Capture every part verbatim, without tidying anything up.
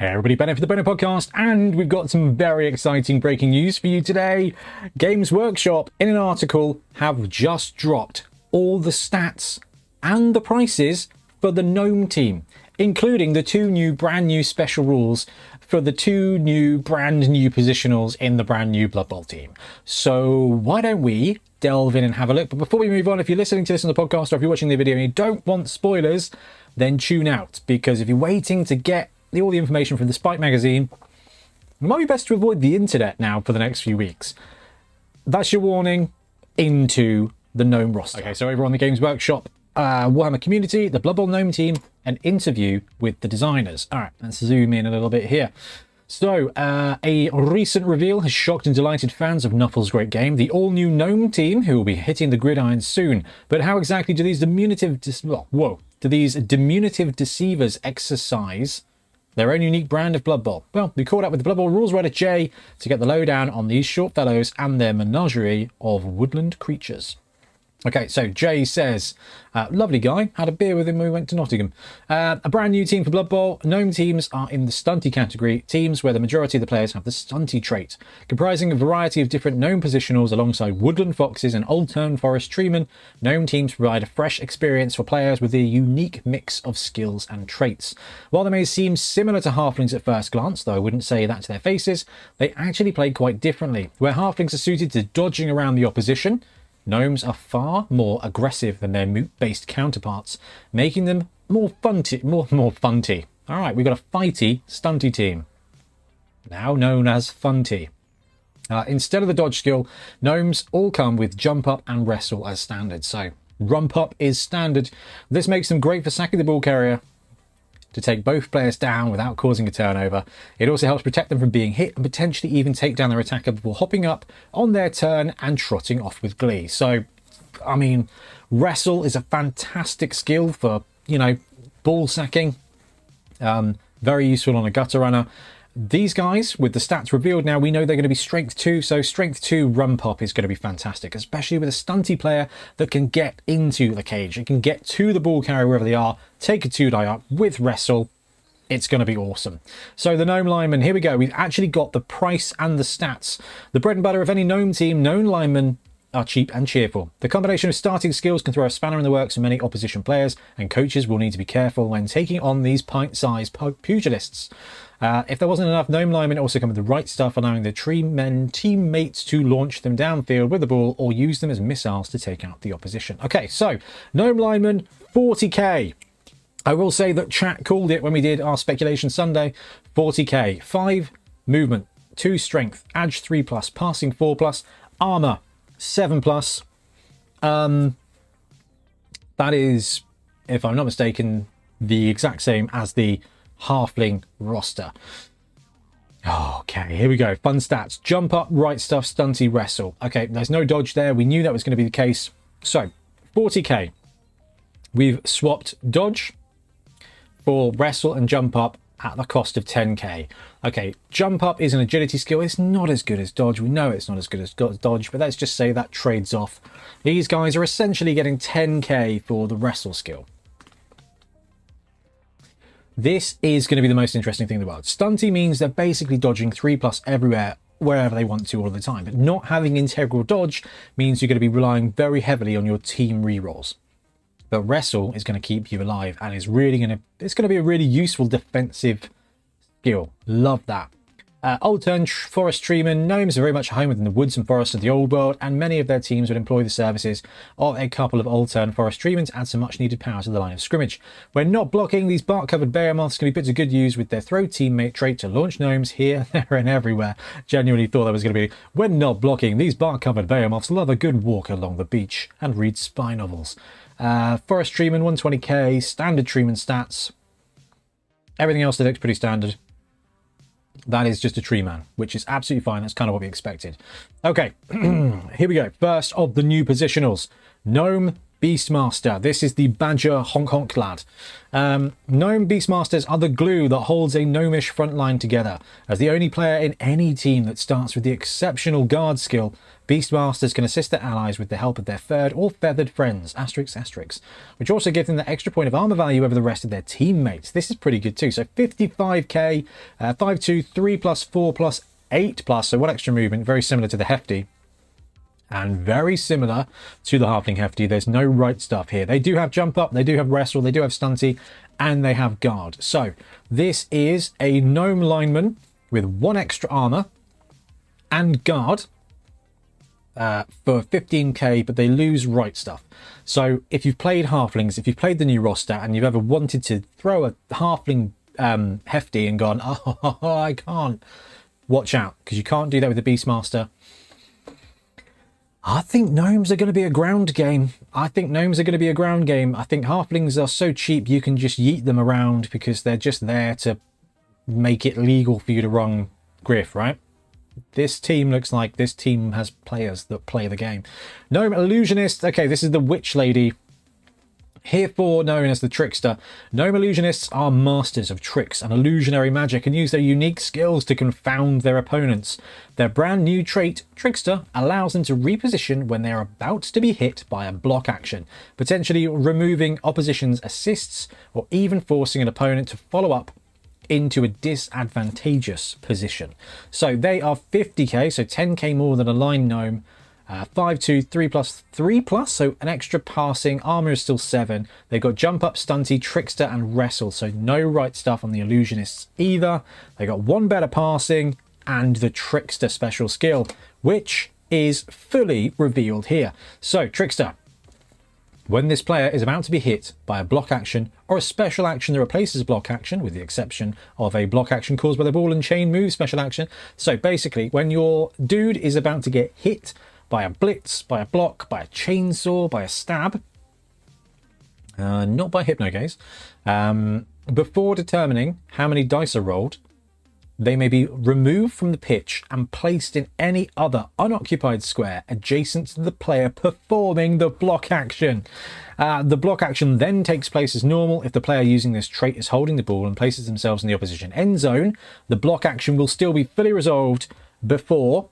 Hey everybody, Ben for the Bono Podcast, and we've got some very exciting breaking news for you today. Games Workshop, in an article, have just dropped all the stats and the prices for the Gnome team, including the two new brand new special rules for the two new brand new positionals in the brand new Blood Bowl team. So why don't we delve in and have a look? But before we move on, if you're listening to this on the podcast or if you're watching the video and you don't want spoilers, then tune out, because if you're waiting to get the, all the information from the Spike magazine, it might be best to avoid the internet now for the next few weeks. That's your warning into the Gnome roster. Okay, so over on the Games Workshop uh, Warhammer community, the Blood Bowl Gnome team, an interview with the designers. All right, let's zoom in a little bit here. So, uh, a recent reveal has shocked and delighted fans of Nuffle's great game, the all-new Gnome team, who will be hitting the gridiron soon. But how exactly do these diminutive, oh, whoa, do these diminutive deceivers exercise their own unique brand of Blood Bowl? Well, we caught up with the Blood Bowl rules writer Jay to get the lowdown on these short fellows and their menagerie of woodland creatures. Okay, so Jay says, uh, lovely guy, had a beer with him when we went to Nottingham. Uh, a brand new team for Blood Bowl. Gnome teams are in the stunty category, teams where the majority of the players have the stunty trait. Comprising a variety of different gnome positionals alongside woodland foxes and old-turn forest treemen, gnome teams provide a fresh experience for players with a unique mix of skills and traits. While they may seem similar to halflings at first glance, though I wouldn't say that to their faces, they actually play quite differently. Where halflings are suited to dodging around the opposition, gnomes are far more aggressive than their moot-based counterparts, making them more funty, more, more funty. All right, we've got a fighty, stunty team, now known as funty. Uh, instead of the dodge skill, gnomes all come with jump up and wrestle as standard. So rump up is standard. This makes them great for sacking the ball carrier to take both players down without causing a turnover. It also helps protect them from being hit and potentially even take down their attacker before hopping up on their turn and trotting off with glee. So, I mean, wrestle is a fantastic skill for, you know, ball sacking. Um, very useful on a gutter runner. These guys, with the stats revealed now, we know they're going to be strength two, so strength two rump up is going to be fantastic, especially with a stunty player that can get into the cage. It can get to the ball carrier wherever they are, take a two die up with wrestle. It's going to be awesome. So the Gnome Lineman, here we go. We've actually got the price and the stats. The bread and butter of any Gnome team, Gnome Linemen are cheap and cheerful. The combination of starting skills can throw a spanner in the works for many opposition players, and coaches will need to be careful when taking on these pint-sized pugilists. Uh, if there wasn't enough, Gnome Linemen also come with the right stuff, allowing the tree men teammates to launch them downfield with the ball or use them as missiles to take out the opposition. Okay, so Gnome Linemen, forty K. I will say that chat called it when we did our Speculation Sunday. forty K. five movement, two strength, edge three plus, passing four plus, armor seven plus. Um, that is, if I'm not mistaken, the exact same as the halfling roster. Okay, here we go. Fun stats. Jump up, right stuff, stunty, wrestle. Okay, there's no dodge there. We knew that was going to be the case. So, forty K. We've swapped dodge for wrestle and jump up at the cost of ten K. Okay, jump up is an agility skill. It's not as good as dodge. We know it's not as good as dodge, but let's just say that trades off. These guys are essentially getting ten K for the wrestle skill. This is going to be the most interesting thing in the world. Stunty means they're basically dodging three plus everywhere, wherever they want to all the time. But not having integral dodge means you're going to be relying very heavily on your team rerolls. But wrestle is going to keep you alive and is really going to, it's going to be a really useful defensive skill. Love that. Uh, old turn forest treemen, gnomes are very much home within the woods and forests of the old world, and many of their teams would employ the services of a couple of old turn forest treemen to add some much needed power to the line of scrimmage. When not blocking, these bark covered behemoths can be put to good use with their throw teammate trait to launch gnomes here, there and everywhere. Genuinely thought that was going to be, when not blocking, these bark covered behemoths love a good walk along the beach and read spy novels. Uh, forest treeman, one twenty K, standard treeman stats. Everything else looks pretty standard. That is just a tree man, which is absolutely fine. That's kind of what we expected. Okay, here we go. First of the new positionals. Gnome Beastmaster. This is the Badger honk honk lad. Um, Gnome Beastmasters are the glue that holds a gnomish front line together. As the only player in any team that starts with the exceptional guard skill, Beastmasters can assist their allies with the help of their furred or feathered friends, asterisk asterisk, which also gives them the extra point of armor value over the rest of their teammates. This is pretty good too. So fifty-five K, uh, five two, three plus, four plus, eight plus, so one extra movement, very similar to the Hefty. And very similar to the Halfling Hefty. There's no right stuff here. They do have jump up, they do have wrestle, they do have stunty, and they have guard. So this is a gnome lineman with one extra armor and guard uh, for fifteen K, but they lose right stuff. So if you've played Halflings, if you've played the new roster and you've ever wanted to throw a Halfling um, Hefty and gone, oh, I can't, watch out, because you can't do that with the Beastmaster. I think gnomes are going to be a ground game. I think gnomes are going to be a ground game. I think halflings are so cheap you can just yeet them around because they're just there to make it legal for you to run Griff, right? This team looks like this team has players that play the game. Gnome Illusionist. Okay, this is the Witch Lady. Herefore known as the Trickster, Gnome Illusionists are masters of tricks and illusionary magic and use their unique skills to confound their opponents. Their brand new trait, Trickster, allows them to reposition when they are about to be hit by a block action, potentially removing opposition's assists or even forcing an opponent to follow up into a disadvantageous position. So they are fifty K, so ten K more than a line gnome. Uh, five two, three plus, three plus, so an extra passing. Armor is still seven. They've got jump up, stunty, trickster, and wrestle, so no right stuff on the illusionists either. They got one better passing and the trickster special skill, which is fully revealed here. So trickster, when this player is about to be hit by a block action or a special action that replaces a block action, with the exception of a block action caused by the ball and chain move special action. So basically, when your dude is about to get hit by a blitz, by a block, by a chainsaw, by a stab, uh, not by hypnogaze, um, before determining how many dice are rolled, they may be removed from the pitch and placed in any other unoccupied square adjacent to the player performing the block action. Uh, the block action then takes place as normal if the player using this trait is holding the ball and places themselves in the opposition end zone. The block action will still be fully resolved before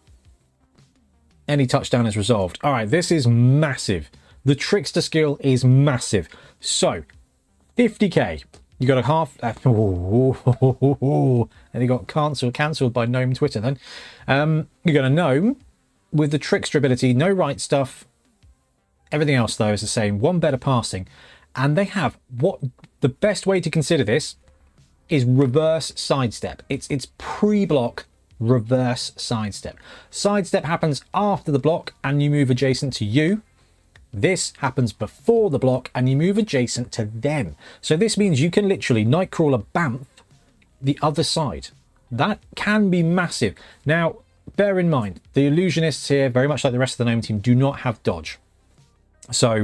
any touchdown is resolved. All right, this is massive. The trickster skill is massive. So, fifty K. You got a half. Uh, oh, oh, oh, oh, oh. And he got cancelled, cancelled by Gnome Twitter. Then um, you got a gnome with the trickster ability, no right stuff. Everything else though is the same. One better passing, and they have what the best way to consider this is reverse sidestep. It's it's pre-block. Reverse sidestep. Sidestep happens after the block and you move adjacent to you. This happens before the block and you move adjacent to them. So this means you can literally Nightcrawler Bamf the other side. That can be massive. Now, bear in mind, the illusionists here, very much like the rest of the gnome team, do not have dodge. So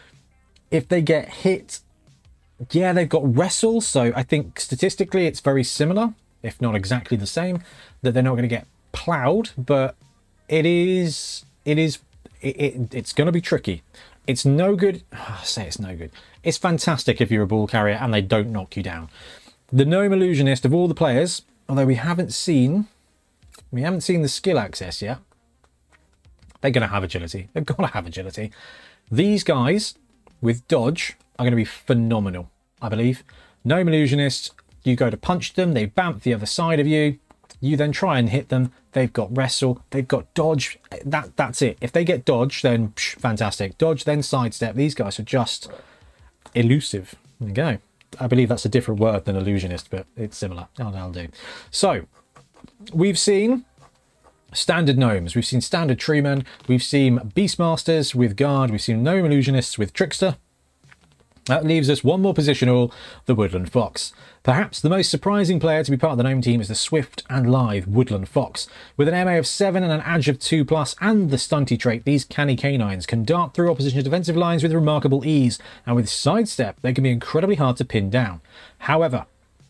if they get hit, yeah, they've got wrestle. So I think statistically it's very similar, if not exactly the same, that they're not going to get plowed, but it is, it is, it, it, it's going to be tricky. It's no good. Oh, I say it's no good. It's fantastic if you're a ball carrier and they don't knock you down. The Gnome Illusionist of all the players, although we haven't seen, we haven't seen the skill access yet. They're going to have agility. They've got to have agility. These guys with dodge are going to be phenomenal, I believe. Gnome Illusionists, you go to punch them, they bamf the other side of you. You then try and hit them. They've got wrestle. They've got dodge. That That's it. If they get dodge, then psh, fantastic. Dodge, then sidestep. These guys are just elusive. There you go. I believe that's a different word than illusionist, but it's similar. Oh, that'll do. So, we've seen standard gnomes. We've seen standard treemen. We've seen beastmasters with guard. We've seen gnome illusionists with trickster. That leaves us one more positional, the Woodland Fox. Perhaps the most surprising player to be part of the gnome team is the swift and lithe Woodland Fox. With an M A of seven and an Edge of two plus and the stunty trait, these canny canines can dart through opposition's defensive lines with remarkable ease, and with sidestep they can be incredibly hard to pin down. However,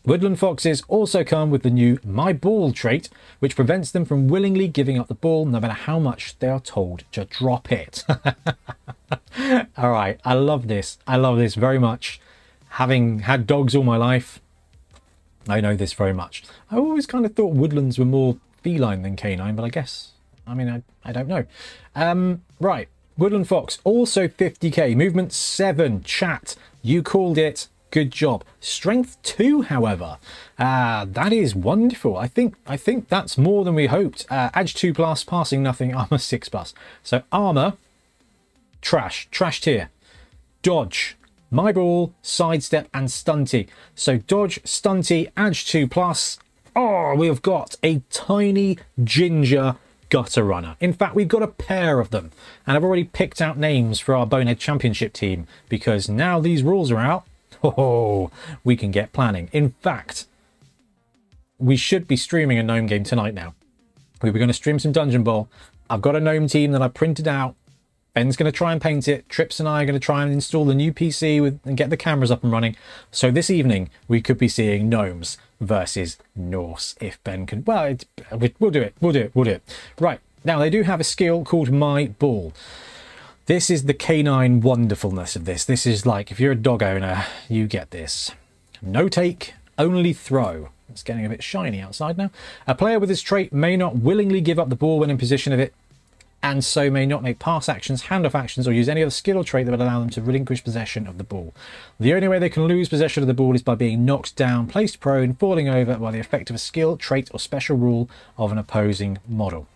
Woodland Foxes also come with the new My Ball trait, which prevents them from willingly giving up the ball no matter how much they are told to drop it. All right, I love this. I love this very much. Having had dogs all my life, I know this very much. I always kind of thought woodlands were more feline than canine, but I guess, I mean, I, I don't know. Um, right, Woodland Fox, also fifty K, movement seven, chat, you called it. Good job. Strength two, however, uh, that is wonderful. I think I think that's more than we hoped. Uh, Edge two plus, passing nothing, armor six plus. So armor, trash, trash tier. Dodge, My Ball, sidestep, and stunty. So dodge, stunty, Edge two plus. Oh, we've got a tiny ginger gutter runner. In fact, we've got a pair of them, and I've already picked out names for our Bonehead Championship team because now these rules are out. Oh, we can get planning. In fact, we should be streaming a gnome game tonight now. We were going to stream some Dungeon Bowl. I've got a gnome team that I printed out. Ben's going to try and paint it. Trips and I are going to try and install the new P C with, and get the cameras up and running. So this evening, we could be seeing gnomes versus Norse if Ben can... Well, it, we'll do it. We'll do it. We'll do it. Right. Now, they do have a skill called My Ball. This is the canine wonderfulness of this. This is like, if you're a dog owner, you get this. No take, only throw. It's getting a bit shiny outside now. A player with this trait may not willingly give up the ball when in possession of it, and so may not make pass actions, handoff actions, or use any other skill or trait that would allow them to relinquish possession of the ball. The only way they can lose possession of the ball is by being knocked down, placed prone, falling over by the effect of a skill, trait, or special rule of an opposing model.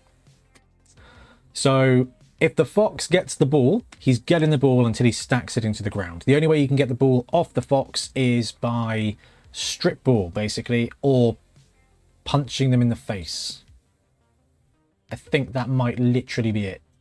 So if the fox gets the ball, he's getting the ball until he stacks it into the ground. The only way you can get the ball off the fox is by strip ball, basically, or punching them in the face. I think that might literally be it.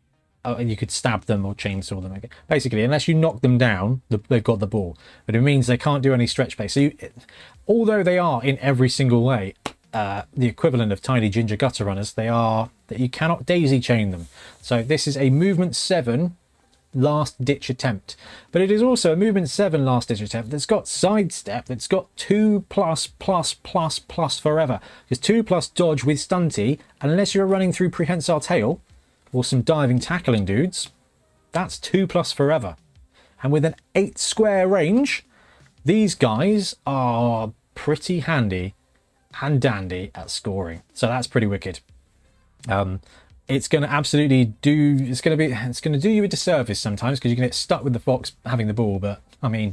Oh, you could stab them or chainsaw them. Basically, unless you knock them down, they've got the ball. But it means they can't do any stretch play. So you, although they are in every single way uh, the equivalent of tiny ginger gutter runners, they are that you cannot daisy chain them. So this is a movement seven last ditch attempt, but it is also a movement seven last ditch attempt that's got sidestep, that's got two plus plus plus plus forever. Because two plus dodge with stunty, unless you're running through prehensile tail or some diving tackling dudes, that's two plus forever. And with an eight square range, these guys are pretty handy and dandy at scoring. So that's pretty wicked. Um, it's going to absolutely do, it's going to be, it's going to do you a disservice sometimes because you can get stuck with the fox having the ball. But I mean,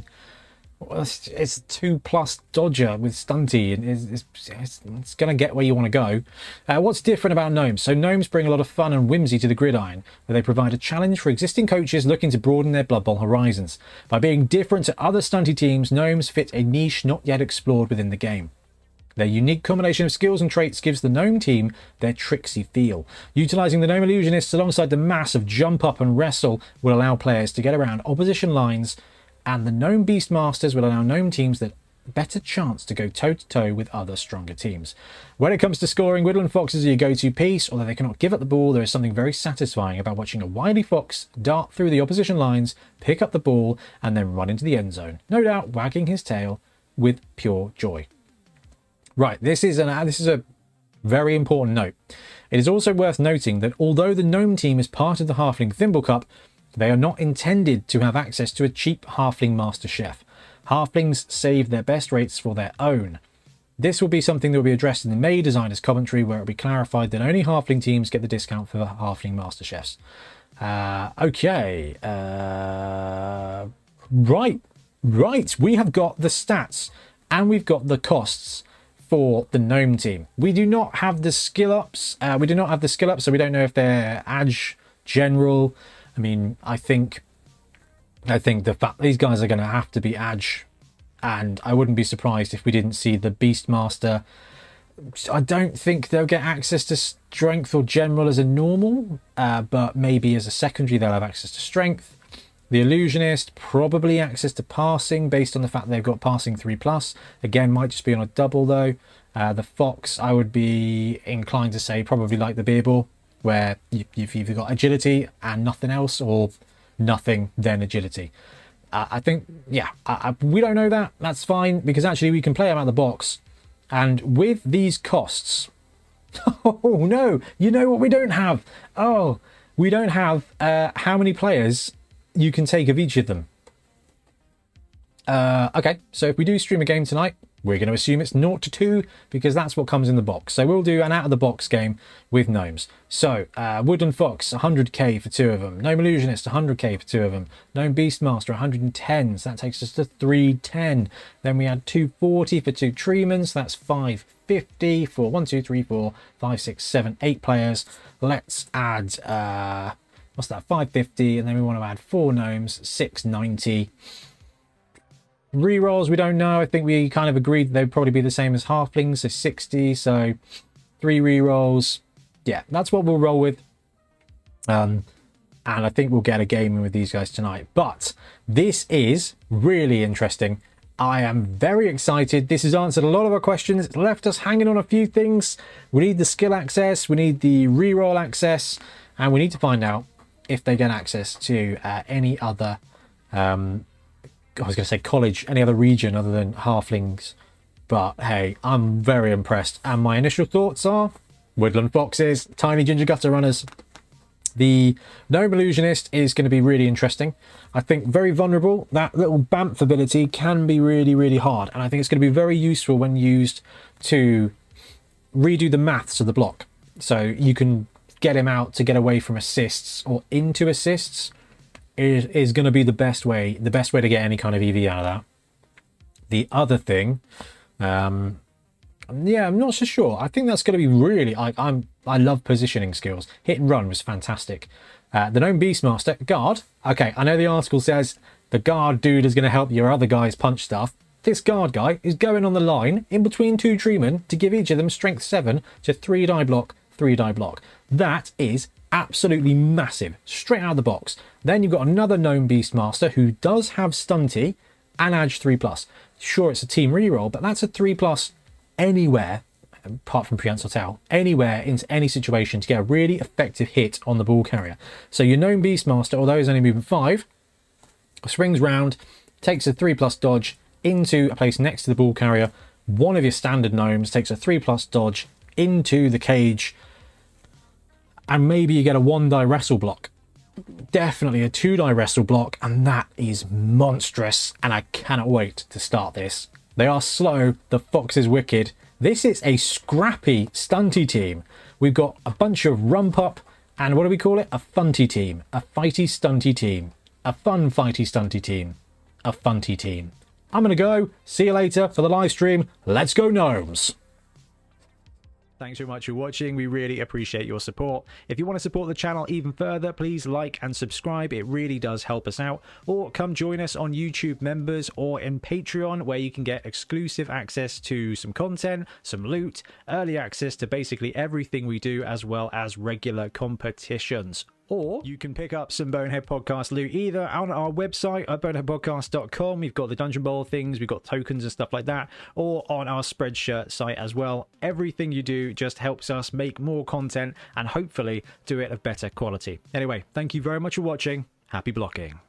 it's, it's two plus dodger with stunty, and it's, it's, it's going to get where you want to go. Uh, what's different about gnomes? So gnomes bring a lot of fun and whimsy to the gridiron, where they provide a challenge for existing coaches looking to broaden their Blood Bowl horizons. By being different to other stunty teams, gnomes fit a niche not yet explored within the game. Their unique combination of skills and traits gives the gnome team their tricksy feel. Utilising the gnome illusionists alongside the massive jump up and wrestle will allow players to get around opposition lines, and the gnome beastmasters will allow gnome teams the better chance to go toe to toe with other stronger teams. When it comes to scoring, Woodland Foxes are your go-to piece. Although they cannot give up the ball, there is something very satisfying about watching a wily fox dart through the opposition lines, pick up the ball, and then run into the end zone, no doubt wagging his tail with pure joy. Right, this is, an, this is a very important note. It is also worth noting that although the gnome team is part of the Halfling Thimble Cup, they are not intended to have access to a cheap Halfling Master Chef. Halflings save their best rates for their own. This will be something that will be addressed in the May Designers Commentary, where it will be clarified that only Halfling teams get the discount for the Halfling Master Chefs. Uh, okay. Uh, right. Right. We have got the stats and we've got the costs for the gnome team. We do not have the skill ups. Uh, we do not have the skill ups, so we don't know if they're Edge, General. I mean, I think, I think the fact these guys are going to have to be Edge, and I wouldn't be surprised if we didn't see the Beastmaster. I don't think they'll get access to Strength or General as a normal, uh, but maybe as a secondary they'll have access to Strength. The Illusionist, probably access to Passing based on the fact they've got Passing three plus. Again, might just be on a double though. Uh, the Fox, I would be inclined to say probably like the Beerball, where you, you've either got Agility and nothing else, or nothing then Agility. Uh, I think, yeah, I, I, we don't know that. That's fine, because actually we can play them out of the box. And with these costs... Oh, no. You know what we don't have? Oh, we don't have uh, how many players you can take of each of them. Uh, okay, so if we do stream a game tonight, we're going to assume it's zero to two because that's what comes in the box. So we'll do an out-of-the-box game with gnomes. So, uh, Woodland Fox, one hundred K for two of them. Gnome Illusionist, one hundred K for two of them. Gnome Beastmaster, one hundred ten, so that takes us to three ten. Then we add two forty for two Treemen, so that's five fifty for one, two, three, four, five, six, seven, eight players. Let's add, uh, what's that, five fifty, and then we want to add four gnomes, six ninety. Rerolls, we don't know. I think we kind of agreed they'd probably be the same as halflings, so sixty. So three rerolls. Yeah, that's what we'll roll with. Um, and I think we'll get a game in with these guys tonight. But this is really interesting. I am very excited. This has answered a lot of our questions. It's left us hanging on a few things. We need the skill access. We need the reroll access. And we need to find out if they get access to uh, any other... Um, I was going to say college, any other region other than halflings. But hey, I'm very impressed. And my initial thoughts are Woodland Foxes, Tiny Ginger Gutter Runners. The Gnome Illusionist is going to be really interesting. I think very vulnerable. That little B A M F ability can be really, really hard. And I think it's going to be very useful when used to redo the maths of the block. So you can get him out to get away from assists or into assists. Is, is going to be the best way, the best way to get any kind of E V out of that. The other thing, um, yeah, I'm not so sure. I think that's going to be really, I, I'm, I love positioning skills. Hit and run was fantastic. Uh, the Gnome Beastmaster, guard. Okay, I know the article says the guard dude is going to help your other guys punch stuff. This guard guy is going on the line in between two treemen to give each of them strength seven to three die block, three die block. That is absolutely massive, straight out of the box. Then you've got another Gnome Beastmaster who does have Stunty and Edge three plus. Sure, it's a team reroll, but that's a three plus anywhere, apart from Prehensile Tail, anywhere into any situation to get a really effective hit on the ball carrier. So your Gnome Beastmaster, although he's only moving five, swings round, takes a three plus dodge into a place next to the ball carrier. One of your standard gnomes takes a three plus dodge into the cage, and maybe you get a one die wrestle block. Definitely a two die wrestle block, and that is monstrous, and I cannot wait to start this. They are slow, the Fox is wicked. This is a scrappy stunty team. We've got a bunch of rump up, and what do we call it? A funty team. A fighty stunty team. A fun fighty stunty team. A funty team. I'm gonna go. See you later for the live stream. Let's go gnomes. Thanks very much for watching. We really appreciate your support. If you want to support the channel even further, please like and subscribe. It really does help us out. Or come join us on YouTube Members or in Patreon, where you can get exclusive access to some content, some loot, early access to basically everything we do, as well as regular competitions. Or you can pick up some Bonehead Podcast loot either on our website at bonehead podcast dot com. We've got the Dungeon Bowl things, we've got tokens and stuff like that, or on our Spreadshirt site as well. Everything you do just helps us make more content and hopefully do it of better quality. Anyway, thank you very much for watching. Happy blocking.